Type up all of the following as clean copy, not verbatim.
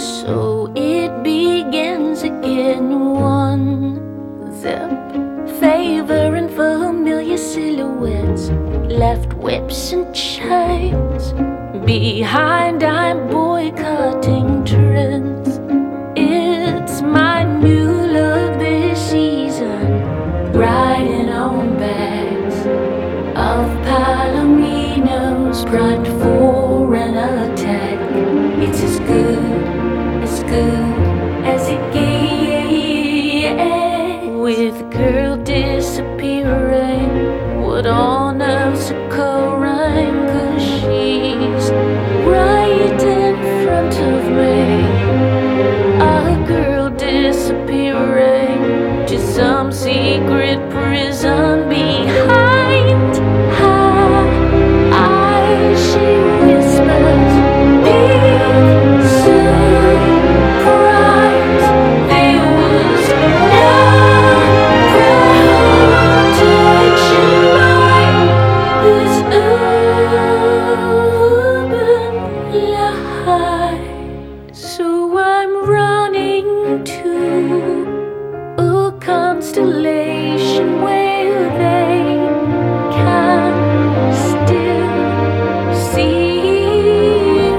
So it begins again. One zip, favoring familiar silhouettes, left whips and chains. Behind, I'm boycotting trends. It's my new look this season, riding on bags of Palominos, primed for an attack. It's as good as it gets. With girl disappearing, what on earth's occurring? 'Cause she's right in front of me. A girl disappearing to some secret prison behind her eyes. She whispers, big surprise. There was no protection by this urban lie. So I'm running to a constellation where they can still see you.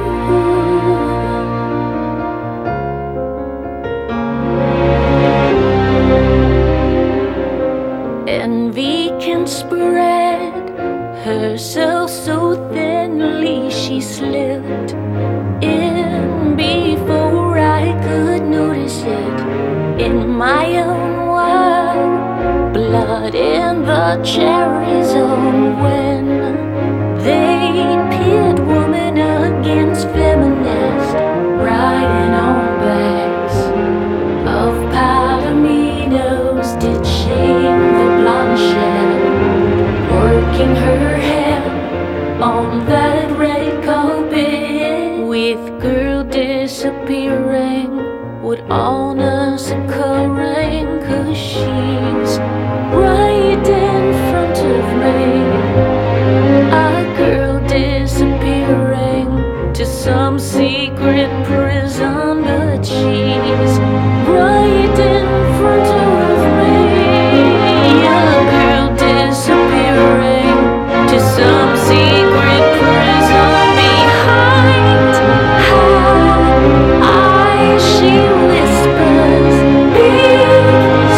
Envy can spread herself so thinly, she slipped in before I could notice it. In my own world, blood in the cherry zone when they pit woman against feminist, riding on backs of Palominos, ditching the bloodshed, working her hair on that red carpet. With girl disappearing, what on earth's occurring? 'Cause she's right in front of me. A girl disappearing to some secret prison, but she's right in front of me. A girl disappearing to some secret prison behind her eyes. She whispers, big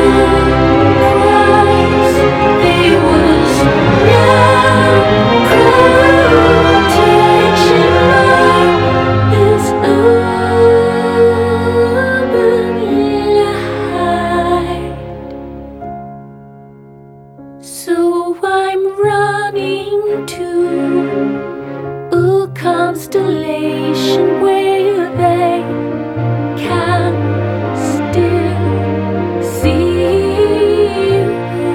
surprise. There was no protection by this urban lie. So I'm running to a constellation where they can still see you.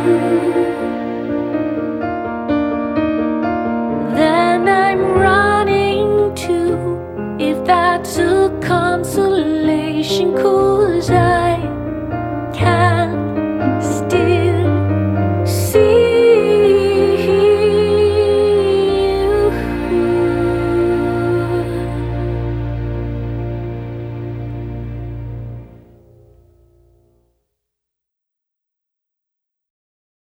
Then I'm running to, if that's a consolation, 'cause I